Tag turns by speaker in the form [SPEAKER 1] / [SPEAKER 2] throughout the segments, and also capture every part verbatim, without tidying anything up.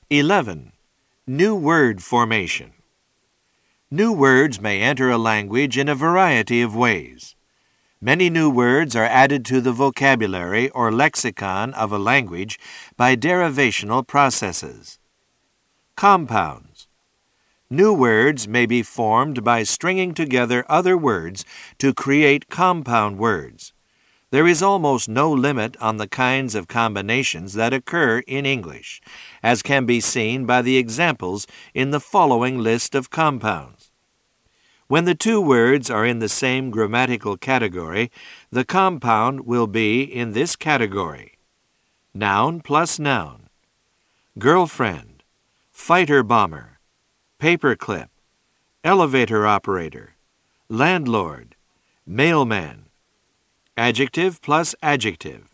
[SPEAKER 1] eleven. New word formation. New words may enter a language in a variety of ways. Many new words are added to the vocabulary or lexicon of a language by derivational processes. Compounds. New words may be formed by stringing together other words to create compound words. There is almost no limit on the kinds of combinations that occur in English, as can be seen by the examples in the following list of compounds. When the two words are in the same grammatical category, the compound will be in this category: noun plus noun, girlfriend, fighter-bomber, paperclip, elevator operator, landlord, mailman. Adjective plus adjective,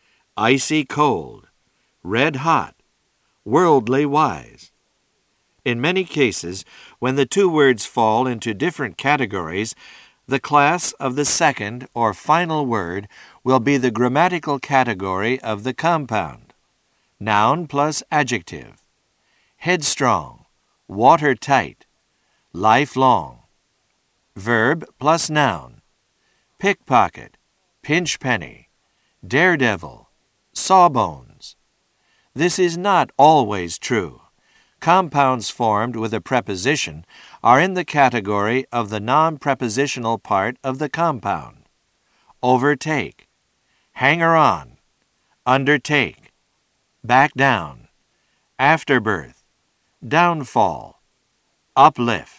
[SPEAKER 1] icy cold, red hot, worldly wise. In many cases, when the two words fall into different categories, the class of the second or final word will be the grammatical category of the compound. Noun plus adjective, headstrong, watertight, lifelong. Verb plus noun, pickpocket, pinchpenny, daredevil, sawbones. This is not always true. Compounds formed with a preposition are in the category of the non-prepositional part of the compound. Overtake, hanger-on, undertake, back down, afterbirth, downfall, uplift.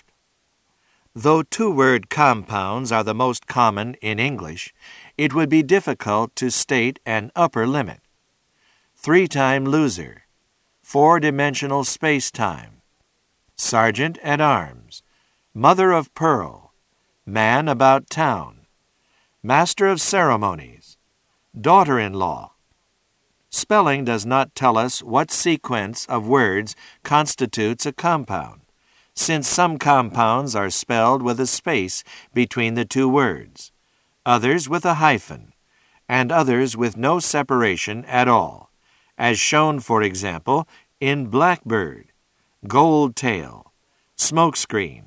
[SPEAKER 1] Though two-word compounds are the most common in English, it would be difficult to state an upper limit. Three-time loser, four-dimensional space-time, sergeant at arms, mother of pearl, man about town, master of ceremonies, daughter-in-law. Spelling does not tell us what sequence of words constitutes a compound, since some compounds are spelled with a space between the two words, others with a hyphen, and others with no separation at all, as shown, for example, in blackbird, gold tail, smokescreen.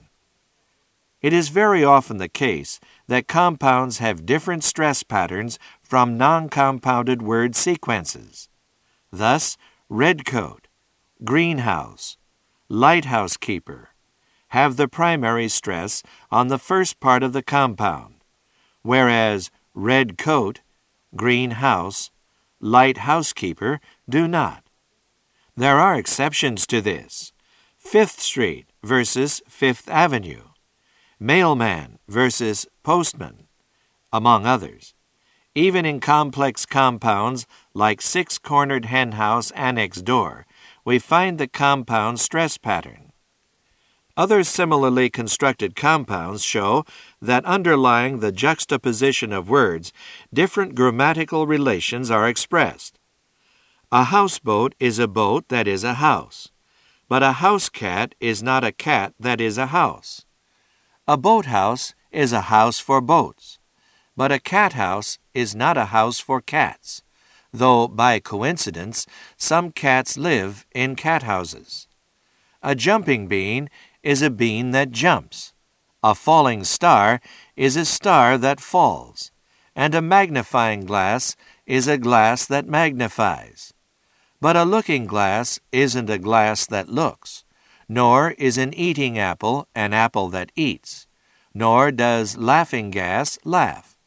[SPEAKER 1] It is very often the case that compounds have different stress patterns from non-compounded word sequences. Thus, redcoat, greenhouse, lighthouse keeper have the primary stress on the first part of the compound, whereas red coat, green house, light housekeeper do not. There are exceptions to this. Fifth Street versus Fifth Avenue, mailman versus postman, among others. Even in complex compounds like six-cornered henhouse annex door, we find the compound stress pattern. Other similarly constructed compounds show that underlying the juxtaposition of words, different grammatical relations are expressed. A houseboat is a boat that is a house, but a house cat is not a cat that is a house. A boathouse is a house for boats, but a cat house is not a house for cats, though by coincidence some cats live in cat houses. A jumping bean is a bean that jumps. A falling star is a star that falls, and a magnifying glass is a glass that magnifies. But a looking glass isn't a glass that looks, nor is an eating apple an apple that eats, nor does laughing gas laugh.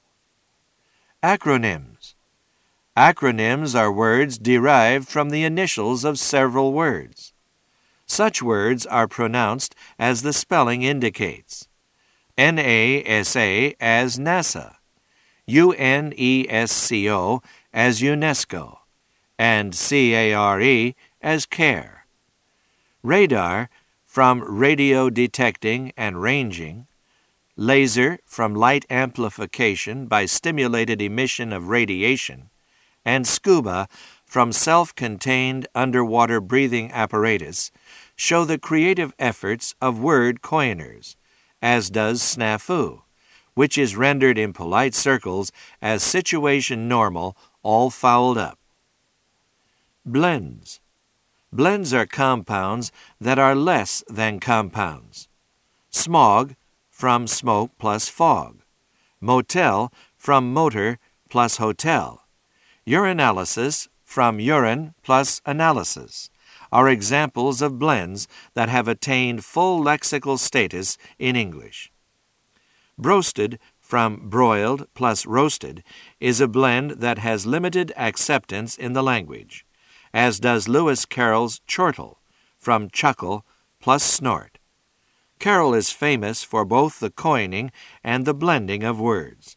[SPEAKER 1] Acronyms. Acronyms are words derived from the initials of several words. Such words are pronounced as the spelling indicates. N A S A as NASA, U N E S C O as UNESCO, and C A R E as care. Radar from radio detecting and ranging, laser from light amplification by stimulated emission of radiation, and scuba from self-contained underwater breathing apparatus show the creative efforts of word coiners, as does snafu, which is rendered in polite circles as situation normal, all fouled up. Blends. Blends are compounds that are less than compounds. Smog, from smoke plus fog. Motel, from motor plus hotel. Urinalysis, from urine plus analysis, are examples of blends that have attained full lexical status in English. Broasted, from broiled plus roasted, is a blend that has limited acceptance in the language, as does Lewis Carroll's chortle, from chuckle plus snort. Carroll is famous for both the coining and the blending of words.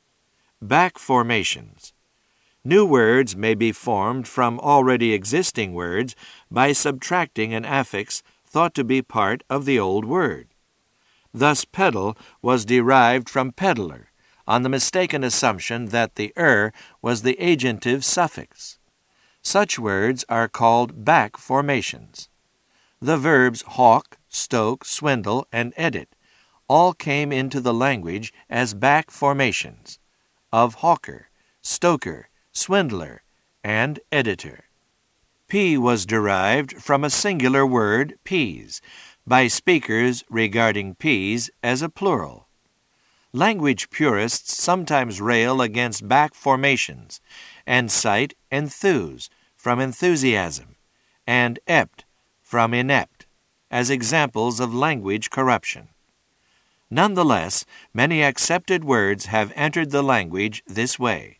[SPEAKER 1] Back formations. New words may be formed from already existing words by subtracting an affix thought to be part of the old word. Thus pedal was derived from peddler, on the mistaken assumption that the er was the agentive suffix. Such words are called back formations. The verbs hawk, stoke, swindle, and edit all came into the language as back formations of hawker, stoker, swindler, and editor. Pea was derived from a singular word, peas, by speakers regarding peas as a plural. Language purists sometimes rail against back formations and cite enthuse from enthusiasm and ept from inept as examples of language corruption. Nonetheless, many accepted words have entered the language this way.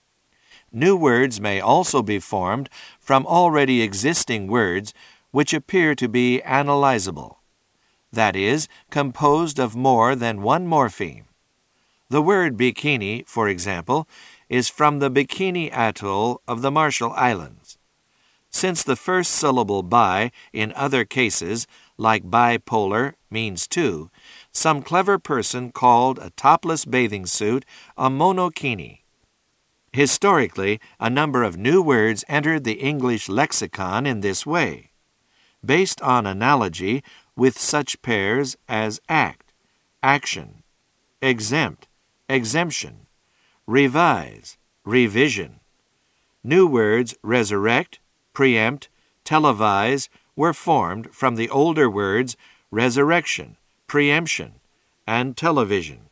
[SPEAKER 1] New words may also be formed from already existing words which appear to be analyzable, that is, composed of more than one morpheme. The word bikini, for example, is from the Bikini Atoll of the Marshall Islands. Since the first syllable bi in other cases, like bipolar, means two, some clever person called a topless bathing suit a monokini. Historically, a number of new words entered the English lexicon in this way, based on analogy with such pairs as act, action, exempt, exemption, revise, revision. New words resurrect, preempt, televise were formed from the older words resurrection, preemption, and television.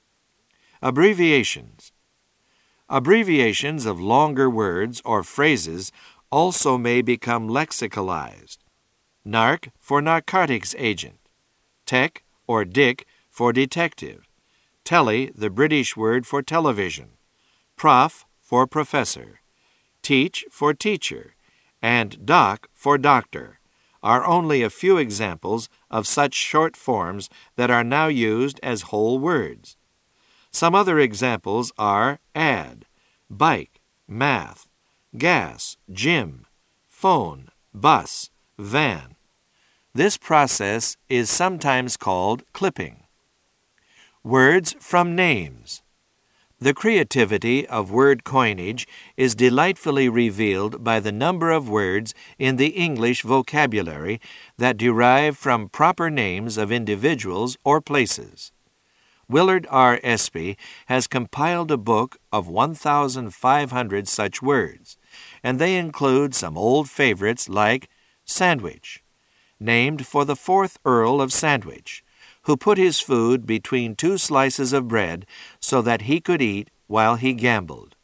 [SPEAKER 1] Abbreviations. Abbreviations of longer words or phrases also may become lexicalized. Narc for narcotics agent, tech or dick for detective, telly, the British word for television, prof for professor, teach for teacher, and doc for doctor are only a few examples of such short forms that are now used as whole words. Some other examples are ad, bike, math, gas, gym, phone, bus, van. This process is sometimes called clipping. Words from names. The creativity of word coinage is delightfully revealed by the number of words in the English vocabulary that derive from proper names of individuals or places. Willard R. Espy has compiled a book of one thousand five hundred such words, and they include some old favorites like sandwich, named for the fourth Earl of Sandwich, who put his food between two slices of bread so that he could eat while he gambled.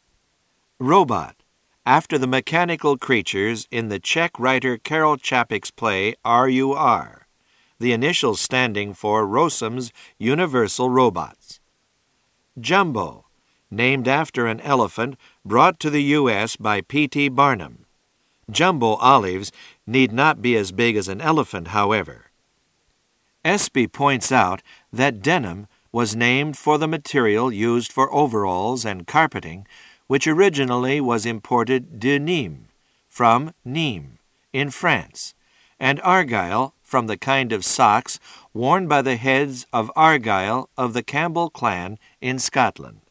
[SPEAKER 1] Robot, after the mechanical creatures in the Czech writer Karel Čapek's play R U R, the initials standing for Rossum's Universal Robots. Jumbo, named after an elephant brought to the U S by P T Barnum. Jumbo olives need not be as big as an elephant, however. Espy points out that denim was named for the material used for overalls and carpeting, which originally was imported de Nîmes, from Nîmes, in France, and argyle from the kind of socks worn by the heads of Argyll of the Campbell clan in Scotland.